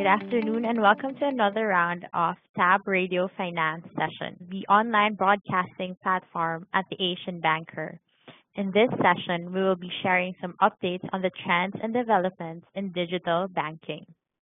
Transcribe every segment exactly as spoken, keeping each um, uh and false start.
Good afternoon and welcome to another round of Tab Radio Finance Session, the online broadcasting platform at the Asian Banker. In this session, we will be sharing some updates on the trends and developments in digital banking.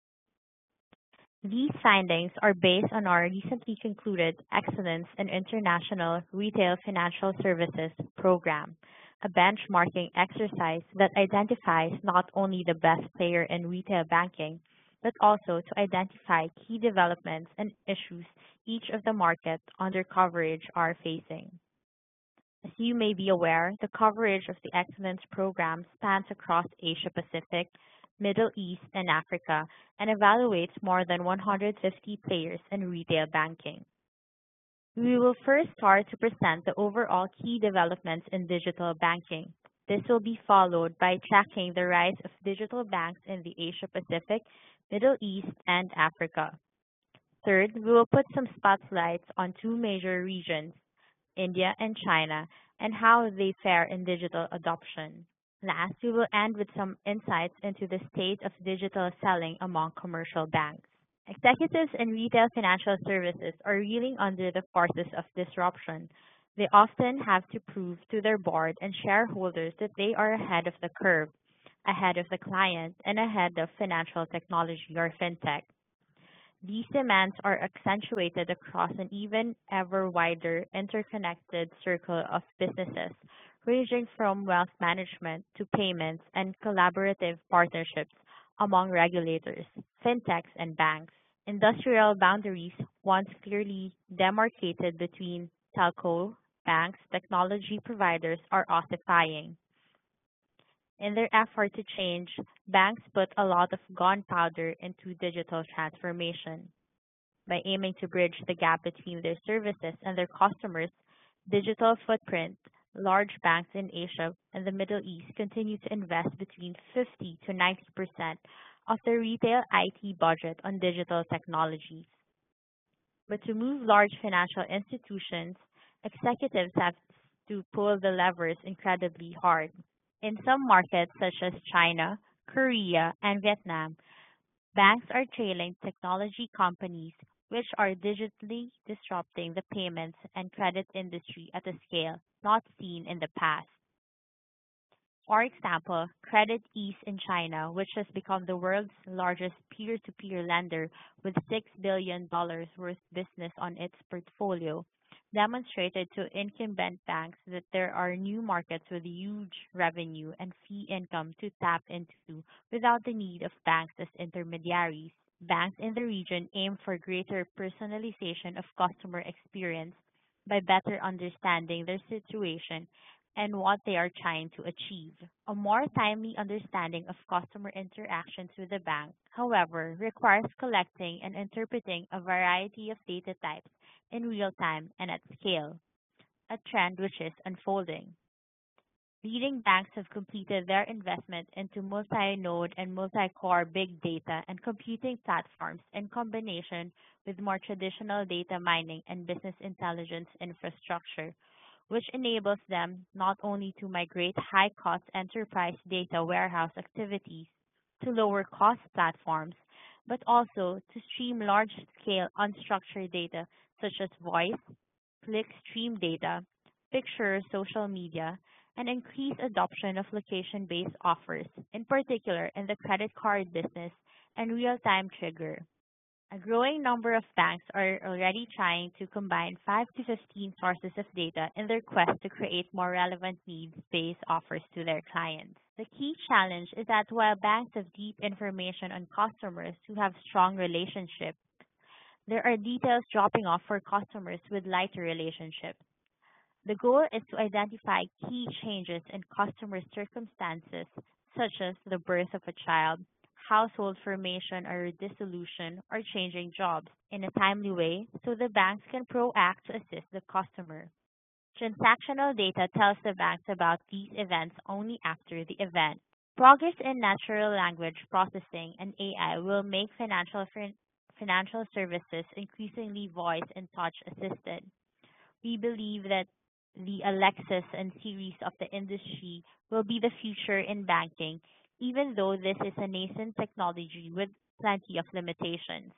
These findings are based on our recently concluded Excellence in International Retail Financial Services program, a benchmarking exercise that identifies not only the best player in retail banking, but also to identify key developments and issues each of the markets under coverage are facing. As you may be aware, the coverage of the Excellence Program spans across Asia Pacific, Middle East, and Africa, and evaluates more than one hundred fifty players in retail banking. We will first start to present the overall key developments in digital banking. This will be followed by tracking the rise of digital banks in the Asia Pacific, Middle East, and Africa. Third, we will put some spotlights on two major regions, India and China, and how they fare in digital adoption. Last, we will end with some insights into the state of digital selling among commercial banks. Executives in retail financial services are reeling under the forces of disruption. They often have to prove to their board and shareholders that they are ahead of the curve, ahead of the client, and ahead of financial technology or fintech. These demands are accentuated across an even ever wider interconnected circle of businesses, ranging from wealth management to payments and collaborative partnerships among regulators, fintechs, and banks. Industrial boundaries, once clearly demarcated between telco, banks, technology providers, are ossifying. In their effort to change, banks put a lot of gunpowder into digital transformation. By aiming to bridge the gap between their services and their customers' digital footprint, large banks in Asia and the Middle East continue to invest between fifty to ninety percent of their retail I T budget on digital technologies. But to move large financial institutions, executives have to pull the levers incredibly hard. In some markets such as China, Korea, and Vietnam, banks are trailing technology companies which are digitally disrupting the payments and credit industry at a scale not seen in the past. For example, Credit Ease in China, which has become the world's largest peer-to-peer lender with six billion dollars worth business on its portfolio, demonstrated to incumbent banks that there are new markets with huge revenue and fee income to tap into without the need of banks as intermediaries. Banks in the region aim for greater personalization of customer experience by better understanding their situation and what they are trying to achieve. A more timely understanding of customer interactions with the bank, however, requires collecting and interpreting a variety of data types in real time and at scale, a trend which is unfolding. Leading banks have completed their investment into multi-node and multi-core big data and computing platforms in combination with more traditional data mining and business intelligence infrastructure, which enables them not only to migrate high-cost enterprise data warehouse activities to lower-cost platforms, but also to stream large-scale unstructured data such as voice, click-stream data, picture, social media, and increase adoption of location-based offers, in particular in the credit card business and real-time trigger. A growing number of banks are already trying to combine five to fifteen sources of data in their quest to create more relevant needs-based offers to their clients. The key challenge is that while banks have deep information on customers who have strong relationships, there are details dropping off for customers with lighter relationships. The goal is to identify key changes in customer circumstances, such as the birth of a child, household formation or dissolution, or changing jobs, in a timely way so the banks can proact to assist the customer. Transactional data tells the banks about these events only after the event. Progress in natural language processing and A I will make financial fin- financial services increasingly voice and touch assisted. We believe that the Alexis and series of the industry will be the future in banking, even though this is a nascent technology with plenty of limitations.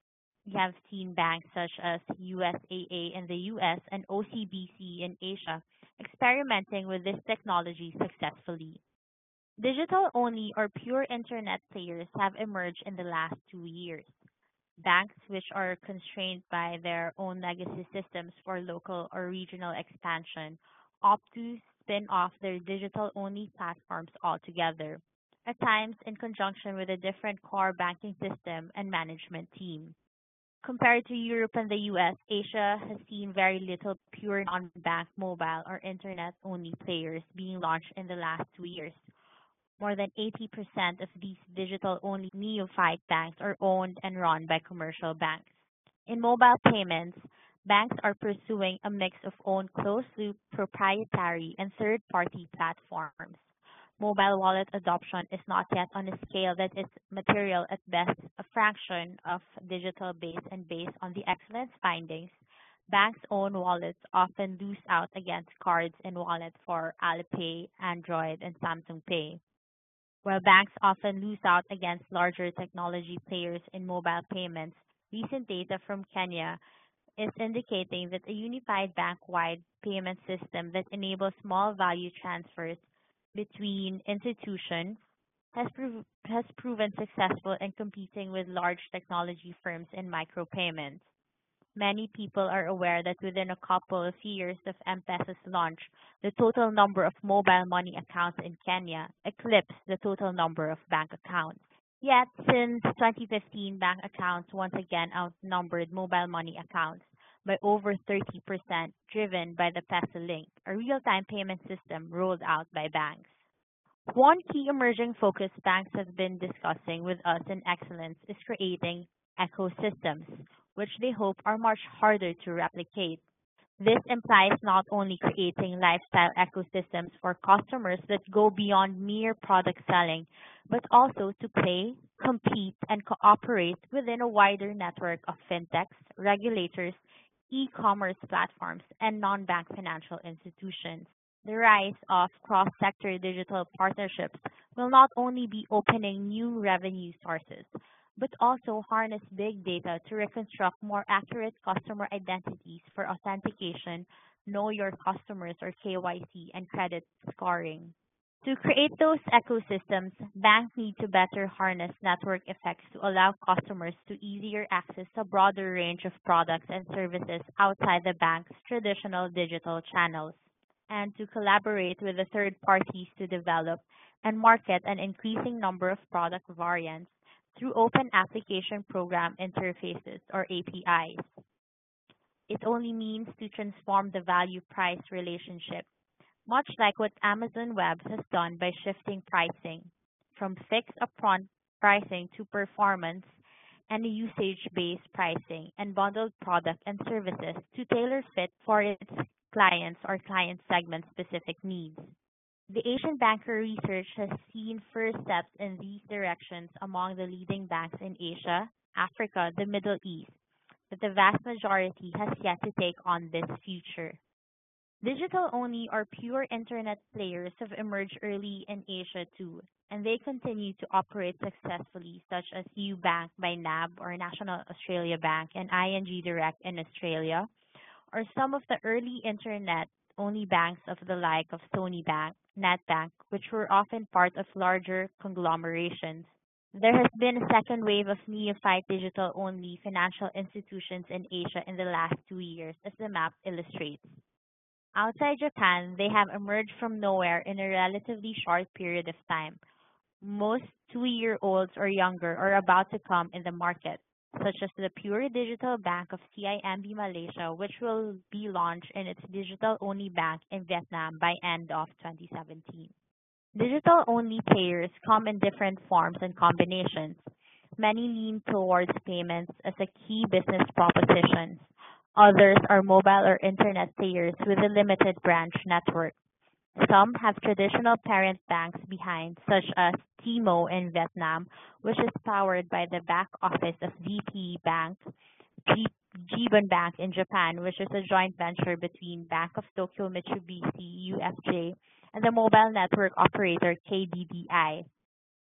We have seen banks such as U S A A in the U S and O C B C in Asia experimenting with this technology successfully. Digital only or pure internet players have emerged in the last two years. Banks, which are constrained by their own legacy systems for local or regional expansion, opt to spin off their digital only platforms altogether, at times in conjunction with a different core banking system and management team. Compared to Europe and the U S, Asia has seen very little pure non-bank mobile or internet-only players being launched in the last two years. More than eighty percent of these digital-only neophyte banks are owned and run by commercial banks. In mobile payments, banks are pursuing a mix of own closed-loop, proprietary, and third-party platforms. Mobile wallet adoption is not yet on a scale that is material, at best a fraction of digital base, and based on the excellence findings, banks' own wallets often lose out against cards and wallets for Alipay, Android, and Samsung Pay. While banks often lose out against larger technology players in mobile payments, recent data from Kenya is indicating that a unified bank-wide payment system that enables small value transfers between institutions has, prov- has proven successful in competing with large technology firms in micropayments. Many people are aware that within a couple of years of M-Pesa's launch, the total number of mobile money accounts in Kenya eclipsed the total number of bank accounts. Yet, since twenty fifteen, bank accounts once again outnumbered mobile money accounts by over thirty percent, driven by the PesaLink, a real-time payment system rolled out by banks. One key emerging focus banks have been discussing with us in Excellence is creating ecosystems, which they hope are much harder to replicate. This implies not only creating lifestyle ecosystems for customers that go beyond mere product selling, but also to play, compete, and cooperate within a wider network of fintechs, regulators, e-commerce platforms, and non-bank financial institutions. The rise of cross-sector digital partnerships will not only be opening new revenue sources, but also harness big data to reconstruct more accurate customer identities for authentication, know your customers or K Y C, and credit scoring. To create those ecosystems, banks need to better harness network effects to allow customers to easier access a broader range of products and services outside the bank's traditional digital channels, and to collaborate with the third parties to develop and market an increasing number of product variants through open application program interfaces or A P Is. It only means to transform the value-price relationship, much like what Amazon Web has done by shifting pricing from fixed upfront pricing to performance and usage-based pricing and bundled product and services to tailor fit for its clients or client segment specific needs. The Asian Banker research has seen first steps in these directions among the leading banks in Asia, Africa, the Middle East, but the vast majority has yet to take on this future. Digital only or pure internet players have emerged early in Asia too, and they continue to operate successfully, such as UBank by N A B or National Australia Bank and I N G Direct in Australia, or some of the early internet only banks of the like of Sony Bank, NetBank, which were often part of larger conglomerations. There has been a second wave of neophyte digital only financial institutions in Asia in the last two years, as the map illustrates. Outside Japan, they have emerged from nowhere in a relatively short period of time. Most two-year-olds or younger are about to come in the market, such as the Pure Digital Bank of C I M B Malaysia, which will be launched in its digital-only bank in Vietnam by end of twenty seventeen. Digital-only players come in different forms and combinations. Many lean towards payments as a key business proposition. Others are mobile or internet players with a limited branch network. Some have traditional parent banks behind, such as T M O in Vietnam, which is powered by the back office of V P Bank, G- Jibun Bank in Japan, which is a joint venture between Bank of Tokyo Mitsubishi U F J and the mobile network operator K D D I.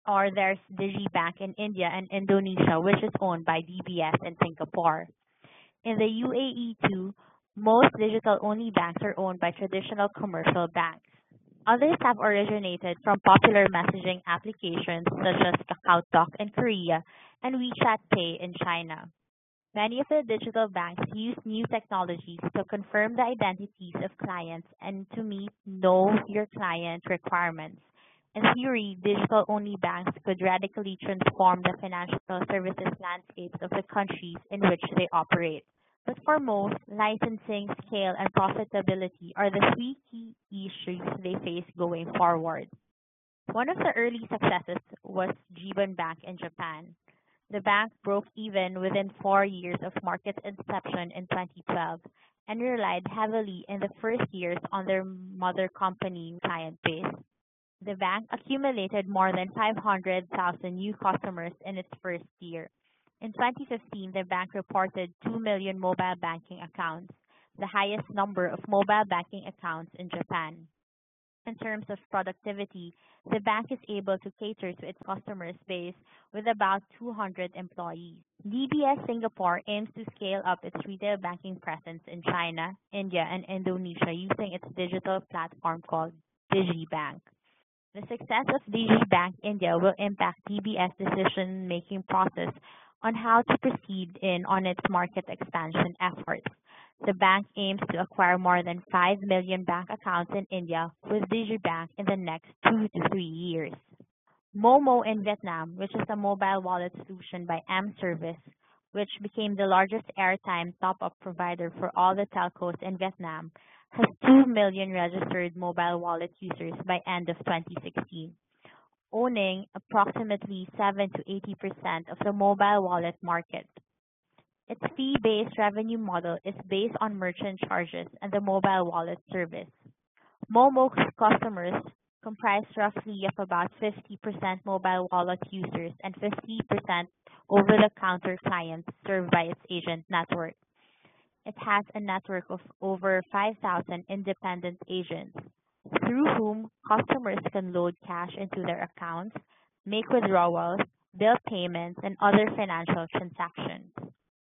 Or there's Digibank in India and Indonesia, which is owned by D B S in Singapore. In the U A E too, most digital-only banks are owned by traditional commercial banks. Others have originated from popular messaging applications such as KakaoTalk in Korea and WeChat Pay in China. Many of the digital banks use new technologies to confirm the identities of clients and to meet know your client requirements. In theory, digital-only banks could radically transform the financial services landscapes of the countries in which they operate. But for most, licensing, scale, and profitability are the three key issues they face going forward. One of the early successes was Jiban Bank in Japan. The bank broke even within four years of market inception in twenty twelve and relied heavily in the first years on their mother company client base. The bank accumulated more than five hundred thousand new customers in its first year. In twenty fifteen, the bank reported two million mobile banking accounts, the highest number of mobile banking accounts in Japan. In terms of productivity, the bank is able to cater to its customer base with about two hundred employees. D B S Singapore aims to scale up its retail banking presence in China, India, and Indonesia using its digital platform called DigiBank. The success of DigiBank India will impact D B S decision-making process on how to proceed in on its market expansion efforts. The bank aims to acquire more than five million bank accounts in India with DigiBank in the next two to three years. Momo in Vietnam, which is a mobile wallet solution by M Service, which became the largest airtime top-up provider for all the telcos in Vietnam, has two million registered mobile wallet users by end of twenty sixteen, owning approximately seven to eighty percent of the mobile wallet market. Its fee-based revenue model is based on merchant charges and the mobile wallet service. Momo's customers comprise roughly of about fifty percent mobile wallet users and fifty percent over-the-counter clients served by its agent network. It has a network of over five thousand independent agents, through whom customers can load cash into their accounts, make withdrawals, bill payments, and other financial transactions.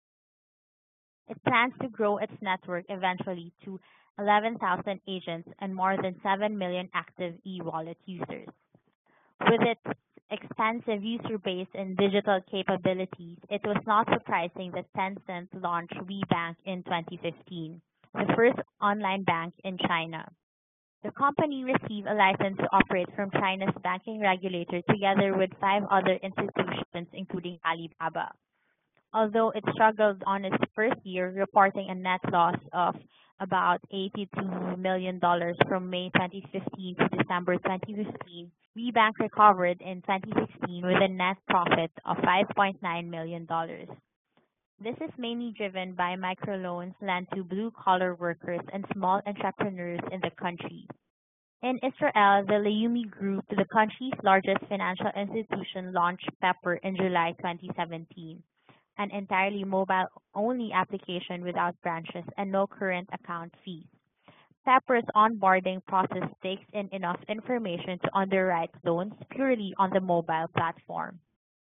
It plans to grow its network eventually to eleven thousand agents and more than seven million active e-wallet users. With its extensive user base and digital capabilities, it was not surprising that Tencent launched WeBank in twenty fifteen, the first online bank in China. The company received a license to operate from China's banking regulator together with five other institutions, including Alibaba. Although it struggled on its first year, reporting a net loss of about eighty-two million dollars from May twenty fifteen to December twenty fifteen, WeBank recovered in twenty sixteen with a net profit of five point nine million dollars. This is mainly driven by microloans lent to blue-collar workers and small entrepreneurs in the country. In Israel, the Leumi Group, the country's largest financial institution, launched Pepper in July twenty seventeen, an entirely mobile-only application without branches and no current account fees. Pepper's onboarding process takes in enough information to underwrite loans purely on the mobile platform.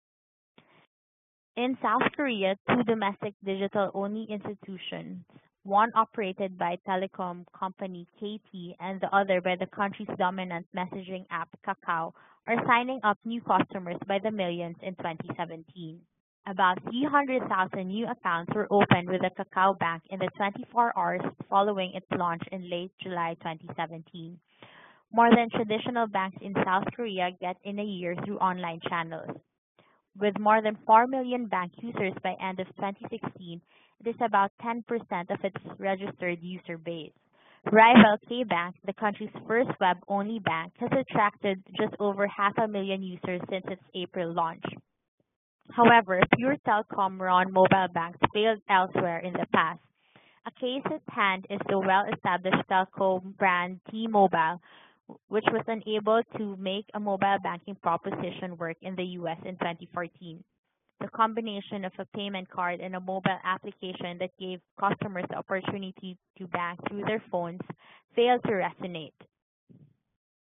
In South Korea, two domestic digital-only institutions, one operated by telecom company K T and the other by the country's dominant messaging app Kakao, are signing up new customers by the millions in twenty seventeen. About three hundred thousand new accounts were opened with the Kakao Bank in the twenty-four hours following its launch in late July twenty seventeen, more than traditional banks in South Korea get in a year through online channels. With more than four million bank users by end of twenty sixteen, it is about ten percent of its registered user base. Rival K-Bank, the country's first web-only bank, has attracted just over half a million users since its April launch. However, pure telecom-run mobile banks failed elsewhere in the past. A case at hand is the well-established telco brand T-Mobile, which was unable to make a mobile banking proposition work in the U S in twenty fourteen. The combination of a payment card and a mobile application that gave customers the opportunity to bank through their phones failed to resonate.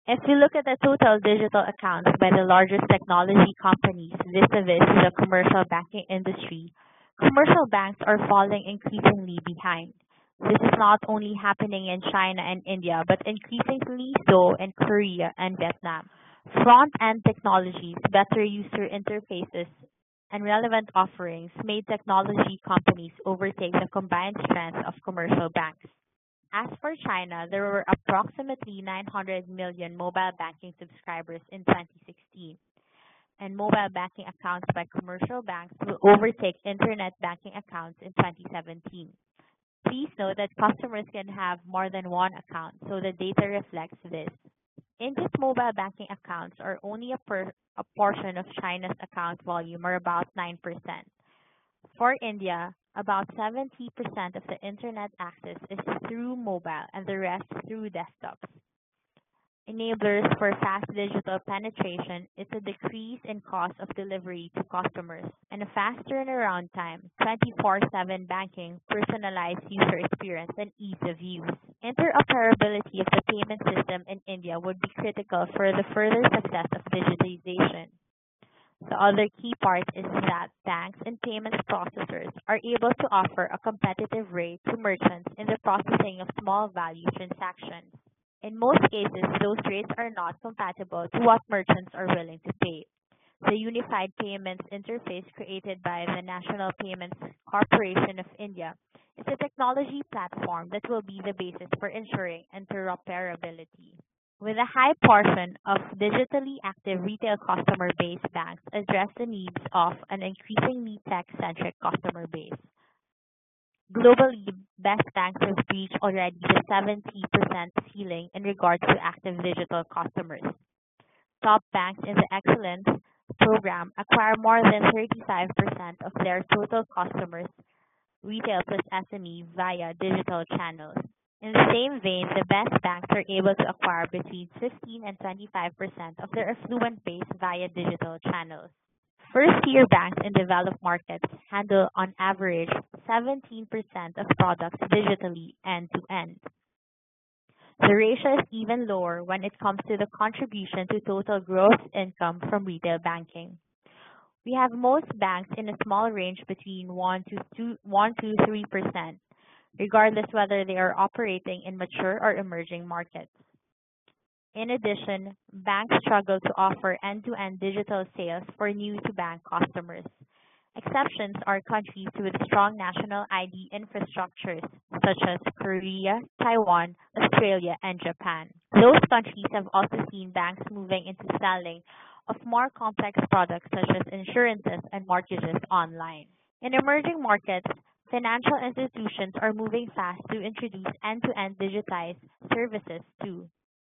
If we look at the total digital accounts by the largest technology companies vis-a-vis the commercial banking industry, commercial banks are falling increasingly behind. This is not only happening in China and India, but increasingly so in Korea and Vietnam. Front-end technologies, better user interfaces, and relevant offerings made technology companies overtake the combined strength of commercial banks. As for China, there were approximately nine hundred million mobile banking subscribers in twenty sixteen, and mobile banking accounts by commercial banks will overtake internet banking accounts in twenty seventeen. Please note that customers can have more than one account, so the data reflects this. India's mobile banking accounts are only a, per, a portion of China's account volume, or about nine percent. For India, about seventy percent of the internet access is through mobile and the rest through desktops. Enablers for fast digital penetration is a decrease in cost of delivery to customers and a fast turnaround time, twenty-four seven banking, personalized user experience, and ease of use. Interoperability of the payment system in India would be critical for the further success of digitization. The other key part is that banks and payments processors are able to offer a competitive rate to merchants in the processing of small value transactions. In most cases, those rates are not compatible to what merchants are willing to pay. The Unified Payments Interface created by the National Payments Corporation of India is a technology platform that will be the basis for ensuring interoperability. With a high portion of digitally active retail customer base, banks address the needs of an increasingly tech-centric customer base. Globally, best banks have reached already the seventy percent ceiling in regards to active digital customers. Top banks in the Excellence program acquire more than thirty-five percent of their total customers, retail plus S M E, via digital channels. In the same vein, the best banks are able to acquire between fifteen and twenty-five percent of their affluent base via digital channels. First-tier banks in developed markets handle, on average, seventeen percent of products digitally end-to-end. The ratio is even lower when it comes to the contribution to total gross income from retail banking. We have most banks in a small range between one to three percent, regardless whether they are operating in mature or emerging markets. In addition, banks struggle to offer end-to-end digital sales for new-to-bank customers. Exceptions are countries with strong national I D infrastructures, such as Korea, Taiwan, Australia, and Japan. Those countries have also seen banks moving into selling of more complex products such as insurances and mortgages online. In emerging markets, financial institutions are moving fast to introduce end-to-end digitized services too.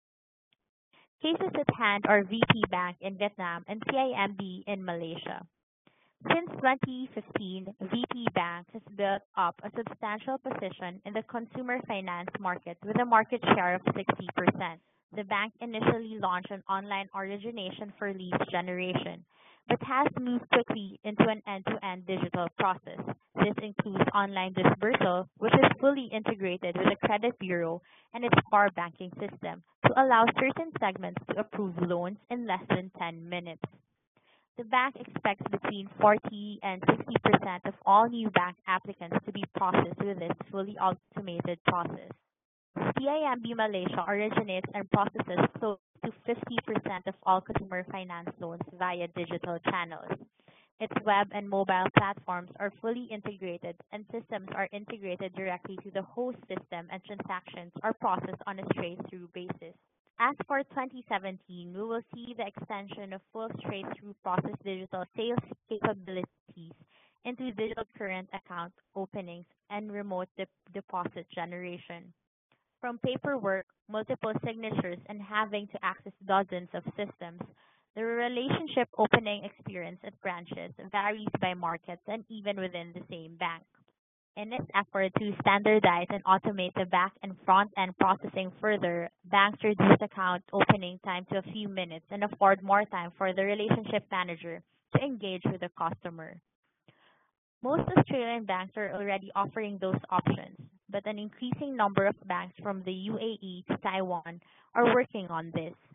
Cases at hand are V P Bank in Vietnam and C I M B in Malaysia. Since twenty fifteen, V P Bank has built up a substantial position in the consumer finance market with a market share of sixty percent. The bank initially launched an online origination for lead generation, but has moved quickly into an end-to-end digital process. This includes online disbursal, which is fully integrated with the credit bureau and its core banking system to allow certain segments to approve loans in less than ten minutes. The bank expects between forty and sixty percent of all new bank applicants to be processed with this fully automated process. C I M B Malaysia originates and processes close to fifty percent of all consumer finance loans via digital channels. Its web and mobile platforms are fully integrated, and systems are integrated directly to the host system, and transactions are processed on a straight-through basis. As for twenty seventeen, we will see the extension of full straight-through process digital sales capabilities into digital current account openings and remote de- deposit generation. From paperwork, multiple signatures, and having to access dozens of systems, the relationship opening experience at branches varies by markets and even within the same bank. In its effort to standardize and automate the back and front end processing further, banks reduce account opening time to a few minutes and afford more time for the relationship manager to engage with the customer. Most Australian banks are already offering those options, but an increasing number of banks from the U A E to Taiwan are working on this.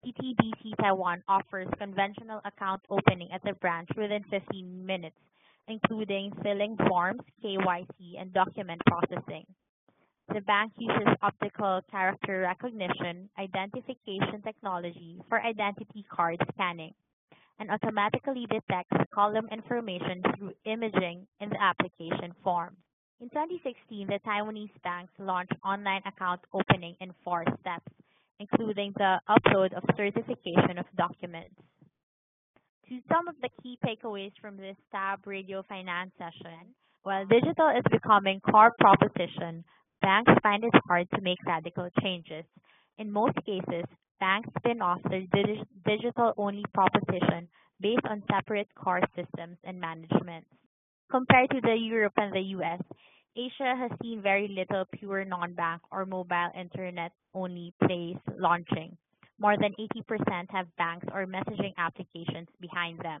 C T B C Taiwan offers conventional account opening at the branch within fifteen minutes, including filling forms, K Y C, and document processing. The bank uses optical character recognition identification technology for identity card scanning and automatically detects column information through imaging in the application form. In twenty sixteen, the Taiwanese banks launched online account opening in four steps, including the upload of certification of documents. To some of the key takeaways from this Tab Radio Finance session, while digital is becoming core proposition, banks find it hard to make radical changes. In most cases, banks spin off their digi- digital-only proposition based on separate core systems and management. Compared to the Europe and the U S, Asia has seen very little pure non-bank or mobile internet-only plays launching. More than eighty percent have banks or messaging applications behind them.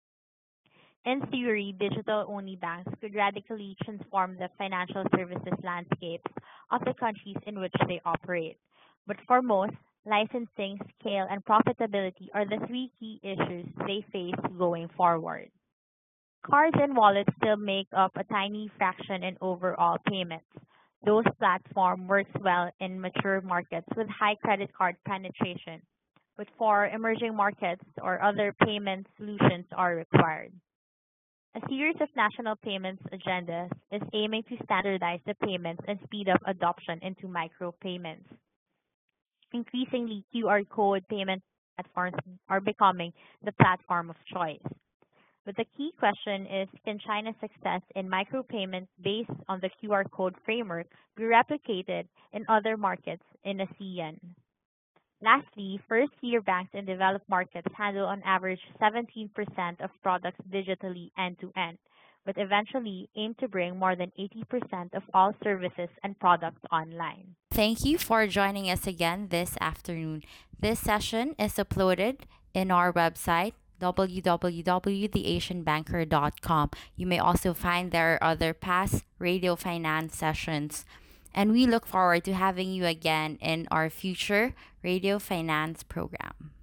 In theory, digital-only banks could radically transform the financial services landscapes of the countries in which they operate. But for most, licensing, scale, and profitability are the three key issues they face going forward. Cards and wallets still make up a tiny fraction in overall payments. Those platform works well in mature markets with high credit card penetration, but for emerging markets or other payment solutions are required. A series of national payments agendas is aiming to standardize the payments and speed up adoption into micropayments. Increasingly, Q R code payment platforms are becoming the platform of choice. But the key question is, can China's success in micropayments based on the Q R code framework be replicated in other markets in ASEAN? Lastly, first-year banks in developed markets handle on average seventeen percent of products digitally end-to-end, but eventually aim to bring more than eighty percent of all services and products online. Thank you for joining us again this afternoon. This session is uploaded in our website w w w dot the asian banker dot com. You may also find there are other past radio finance sessions. And we look forward to having you again in our future radio finance program.